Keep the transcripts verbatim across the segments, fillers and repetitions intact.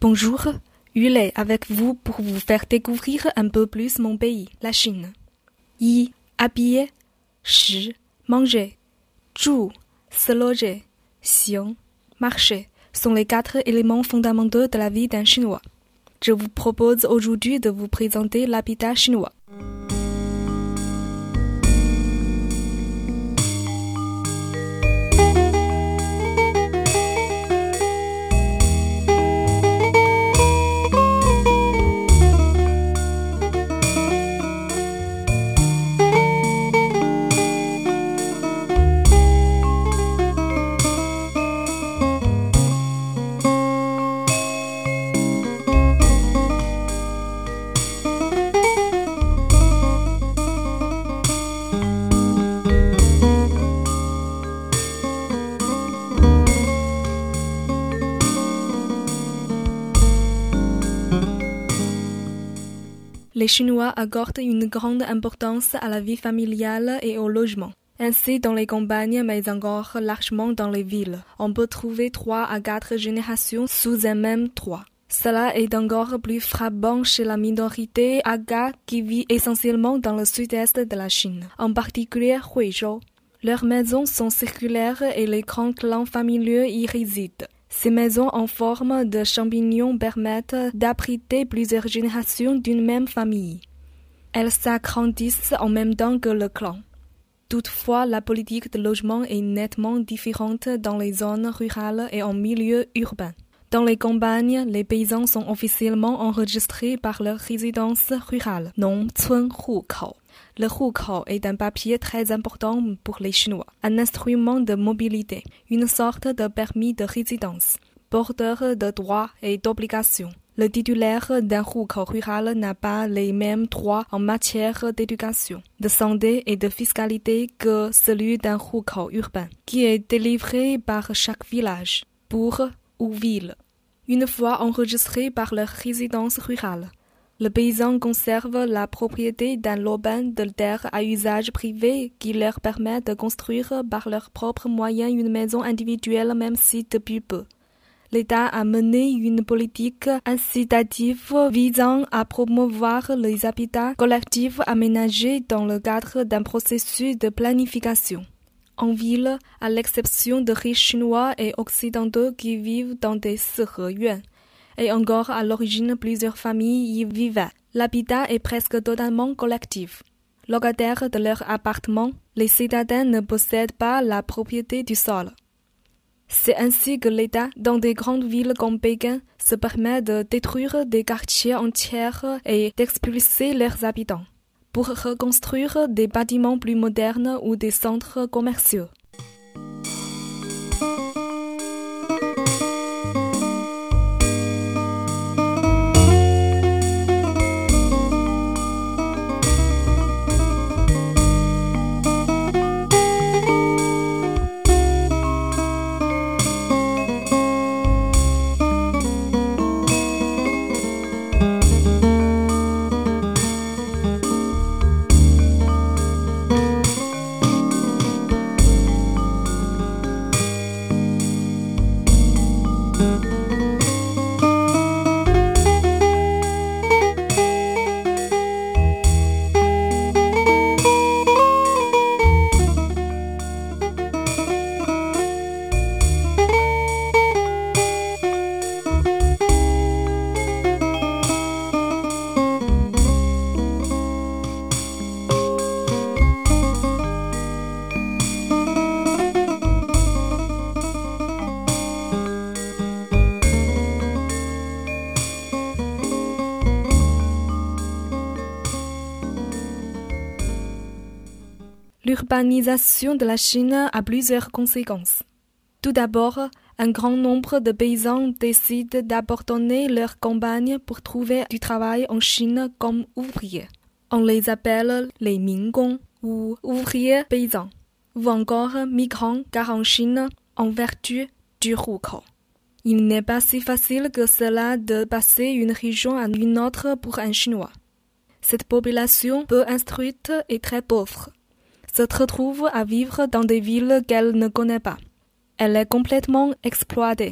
Bonjour, Yulei avec vous pour vous faire découvrir un peu plus mon pays, la Chine. Y, habiller, shi, manger, zhu, se loger, xiang, marcher sont les quatre éléments fondamentaux de la vie d'un Chinois. Je vous propose aujourd'hui de vous présenter l'habitat chinois. Les Chinois accordent une grande importance à la vie familiale et au logement. Ainsi, dans les campagnes, mais encore largement dans les villes, on peut trouver trois à quatre générations sous un même toit. Cela est encore plus frappant chez la minorité Aga qui vit essentiellement dans le sud-est de la Chine, en particulier Huizhou. Leurs maisons sont circulaires et les grands clans familiaux y résident. Ces maisons en forme de champignons permettent d'abriter plusieurs générations d'une même famille. Elles s'agrandissent en même temps que le clan. Toutefois, la politique de logement est nettement différente dans les zones rurales et en milieu urbain. Dans les campagnes, les paysans sont officiellement enregistrés par leur résidence rurale, Nongcun Hukou. Le hukou est un papier très important pour les Chinois, un instrument de mobilité, une sorte de permis de résidence, porteur de droits et d'obligations. Le titulaire d'un hukou rural n'a pas les mêmes droits en matière d'éducation, de santé et de fiscalité que celui d'un hukou urbain, qui est délivré par chaque village, bourg ou ville. Une fois enregistré par leur résidence rurale, le paysan conserve la propriété d'un lopin de terre à usage privé qui leur permet de construire par leurs propres moyens une maison individuelle même si depuis peu. L'État a mené une politique incitative visant à promouvoir les habitats collectifs aménagés dans le cadre d'un processus de planification. En ville, à l'exception de riches chinois et occidentaux qui vivent dans des siheyuan, et encore à l'origine plusieurs familles y vivaient. L'habitat est presque totalement collectif. Locataires de leur appartement, les citadins ne possèdent pas la propriété du sol. C'est ainsi que l'État, dans des grandes villes comme Pékin, se permet de détruire des quartiers entiers et d'expulser leurs habitants, pour reconstruire des bâtiments plus modernes ou des centres commerciaux. L'urbanisation de la Chine a plusieurs conséquences. Tout d'abord, un grand nombre de paysans décident d'abandonner leur campagne pour trouver du travail en Chine comme ouvriers. On les appelle les Mingong ou ouvriers paysans, ou encore migrants car en Chine, en vertu du hukou. Il n'est pas si facile que cela de passer une région à une autre pour un Chinois. Cette population peu instruite et très pauvre se retrouve à vivre dans des villes qu'elle ne connaît pas. Elle est complètement exploitée. Des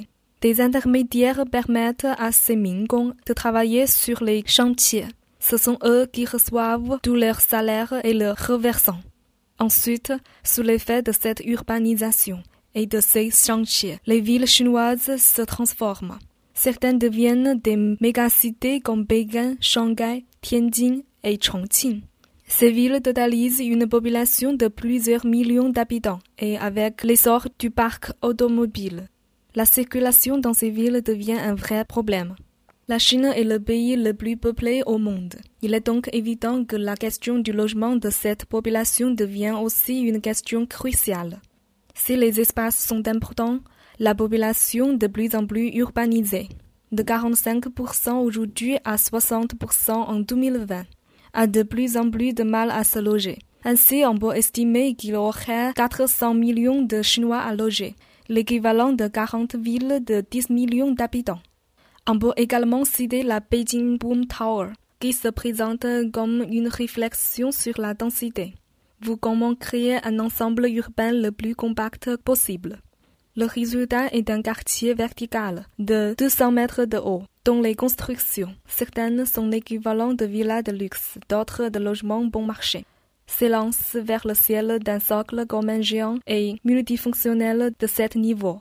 Des intermédiaires permettent à ces mingons de travailler sur les chantiers. Ce sont eux qui reçoivent tous leurs salaires et leurs reversants. Ensuite, sous l'effet de cette urbanisation et de ces chantiers, les villes chinoises se transforment. Certaines deviennent des mégacités comme Pékin, Shanghai, Tianjin et Chongqing. Ces villes totalisent une population de plusieurs millions d'habitants et avec l'essor du parc automobile, la circulation dans ces villes devient un vrai problème. La Chine est le pays le plus peuplé au monde. Il est donc évident que la question du logement de cette population devient aussi une question cruciale. Si les espaces sont importants, la population de plus en plus urbanisée, de quarante-cinq pour cent aujourd'hui à soixante pour cent en deux mille vingt, a de plus en plus de mal à se loger. Ainsi, on peut estimer qu'il y aurait quatre cents millions de Chinois à loger, l'équivalent de quarante villes de dix millions d'habitants. On peut également citer la Beijing Boom Tower, qui se présente comme une réflexion sur la densité. Vous comment créer un ensemble urbain le plus compact possible. Le résultat est un quartier vertical de deux cents mètres de haut, dont les constructions, certaines sont l'équivalent de villas de luxe, d'autres de logements bon marché, s'élancent vers le ciel d'un socle commun géant et multifonctionnel de sept niveaux.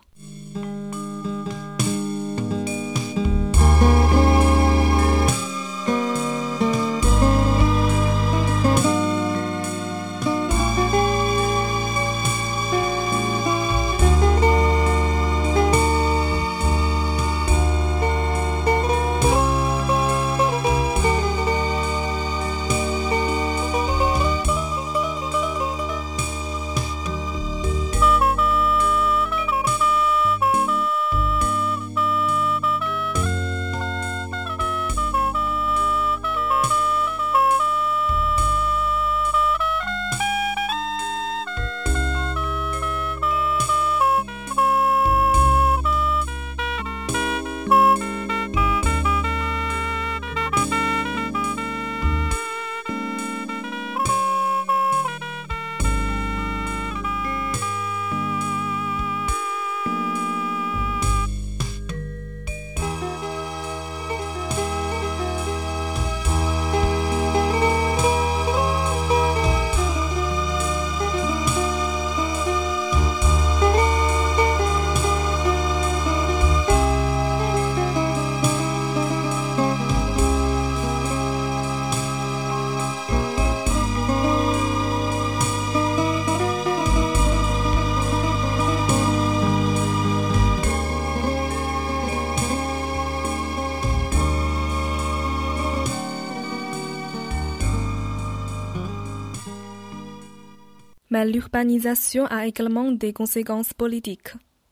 Mais l'urbanisation a également des conséquences politiques.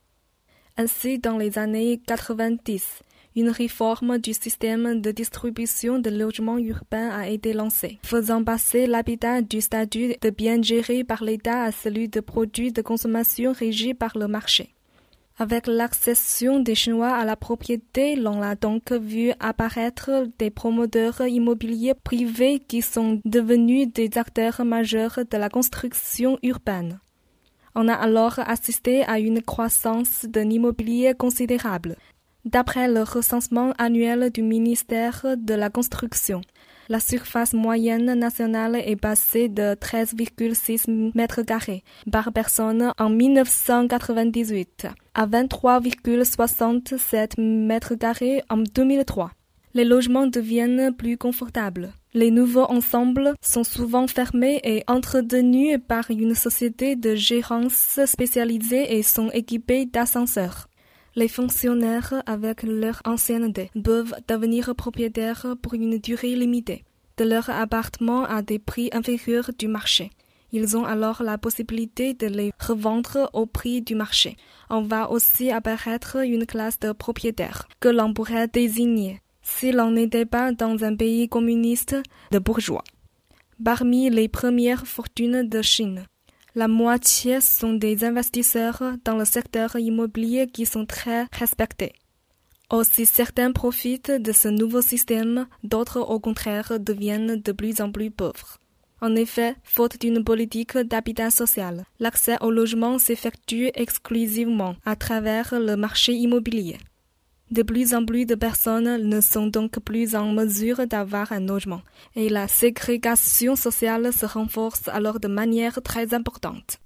Ainsi, dans les années quatre-vingt-dix, une réforme du système de distribution de logements urbains a été lancée, faisant passer l'habitat du statut de bien géré par l'État à celui de produits de consommation régis par le marché. Avec l'accession des Chinois à la propriété, l'on a donc vu apparaître des promoteurs immobiliers privés qui sont devenus des acteurs majeurs de la construction urbaine. On a alors assisté à une croissance de l'immobilier considérable. D'après le recensement annuel du ministère de la Construction, la surface moyenne nationale est passée de treize virgule six mètres carrés par personne en mille neuf cent quatre-vingt-dix-huit à vingt-trois virgule soixante-sept mètres carrés en deux mille trois. Les logements deviennent plus confortables. Les nouveaux ensembles sont souvent fermés et entretenus par une société de gérance spécialisée et sont équipés d'ascenseurs. Les fonctionnaires, avec leur ancienneté, peuvent devenir propriétaires pour une durée limitée de leur appartement à des prix inférieurs du marché. Ils ont alors la possibilité de les revendre au prix du marché. On va aussi apparaître une classe de propriétaires que l'on pourrait désigner, si l'on n'était pas dans un pays communiste, de bourgeois. Parmi les premières fortunes de Chine, la moitié sont des investisseurs dans le secteur immobilier qui sont très respectés. Aussi certains profitent de ce nouveau système, d'autres au contraire deviennent de plus en plus pauvres. En effet, faute d'une politique d'habitat social, l'accès au logement s'effectue exclusivement à travers le marché immobilier. De plus en plus de personnes ne sont donc plus en mesure d'avoir un logement, et la ségrégation sociale se renforce alors de manière très importante.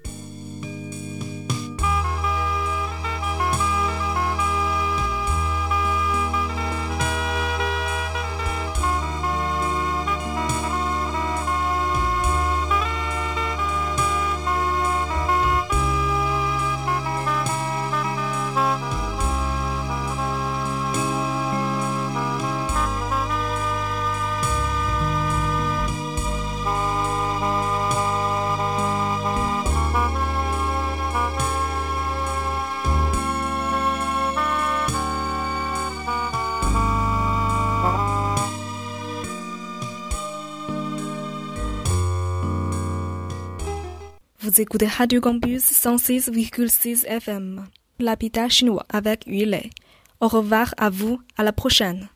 Vous écoutez Radio Campus cent six virgule six F M, l'habitat chinois avec Yulei. Au revoir à vous, à la prochaine.